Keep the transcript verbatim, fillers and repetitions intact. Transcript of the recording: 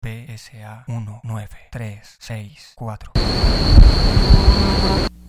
P S A uno nueve tres seis cuatro.